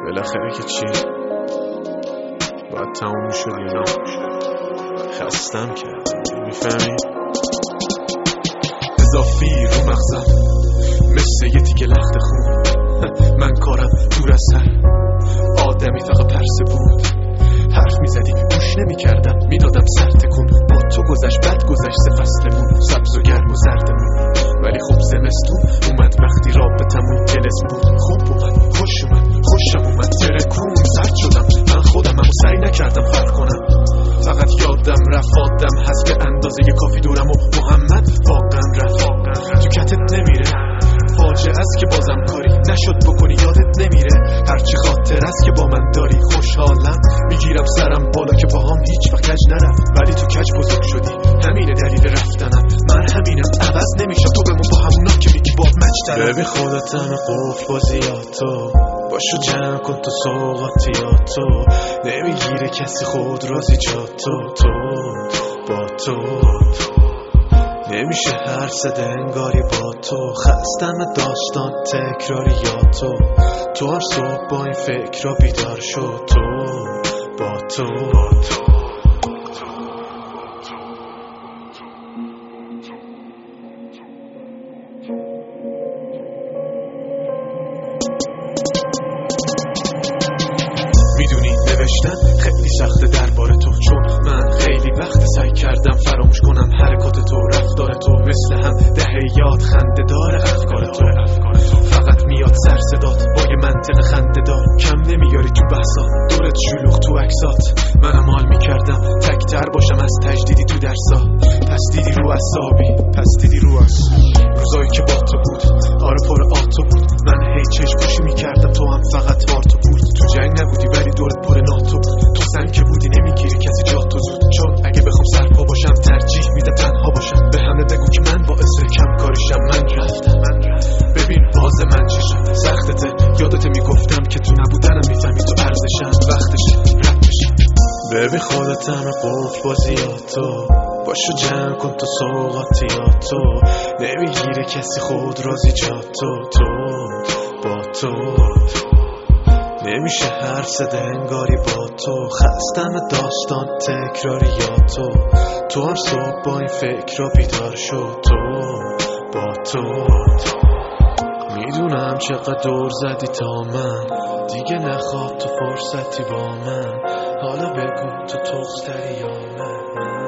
بالاخره که چی باید تموم میشد یا نه؟ خستم کردم، میفهمی؟ اضافی رو مغزم مثل یه تیکه لخت خون. من کارم دور از سر آدمی فقط پرسه بود. حرف میزدی گوش نمیکردم، میدادم سر تکون. با تو گذشت بد گذشت فصلمون، سبز و گرم و زردمون. ولی خب زمستون اومد وقتی رابطمون طلسم بود. خوب اومد، خوش اومد، خوشم اومد، ترکون سرد شدم. من خودم همو سعی نکردم فرق کنم، فقط یادم رفت آدم هست به اندازه کافی دورم و محمد واقعا رفت. تو کتت نمیره، فاجعه است که بازم کاری نشد بکنی، یادت نمیره هرچی خاطر است که با من داری. خوشحالم میگیرم سرم بالا که باهام هیچ وقت کج نرفت، ولی تو کج بزرگ شدی، همینه دلیل رفتنم. من همینم، عوض نمیشم تو بمون با همونا که میگی باد مجترم. ببین خودت همه قفل بازیاتو باشو جمع کن تو سوغاتیاتو. نمیگیره کسی خود رازی جاتو. تو با تو نمیشه هر صده انگاری با تو. خستم داستان تکراریاتو. تو هر صبح با این فکر را بیدار شد. تو با تو میدونی نوشتن خیلی سخته درباره تو، چون من خیلی وقت سعی کردم فراموش کنم حرکات تو، رفتار تو. مثل هم دهه یاد خنده داره افکار تو. فقط میاد سر صدات با یه منطق خنده دار، کم نمیاری تو بحثات، دورت شلوغ تو عکسات. منم حال میکردم تکتر باشم از تجدیدی تو درسا. پس دیدی رو اعصابی، پس دیدی رو روزایی که با تو بود. آره پر آتو بود، من هی چشم پوشی میکردم، تو هم فقط هارتو بود. تو جنگ نبودی ولی دورت پر ناتو بود. تو سن که بودی نمیگیری کسی جاتو زود، چون اگه بخوام سرپا باشم ترجیح میدم تنها باشم. به همه بگو که من باعث کم کاریشم، من رفتم. ببین باز من چشم سختته، یادت میگفتم که تو نبودنم میفهمی تو ارزشم. وقتشه رد بشم. ببین خودت همه قفل بازیاتو باشو جمع کن تو سوغاتیاتو. نمیگیره کسی خود رازی جاتو. تو با تو نمیشه هر صده انگاری با تو. خستم داستان تکراریاتو. تو هر صبح با این فکر را بیدار شد. تو با تو میدونم چقدر دور زدی تا من دیگه نخواد تو فرصتی با من. حالا بگو تو تختری یا من.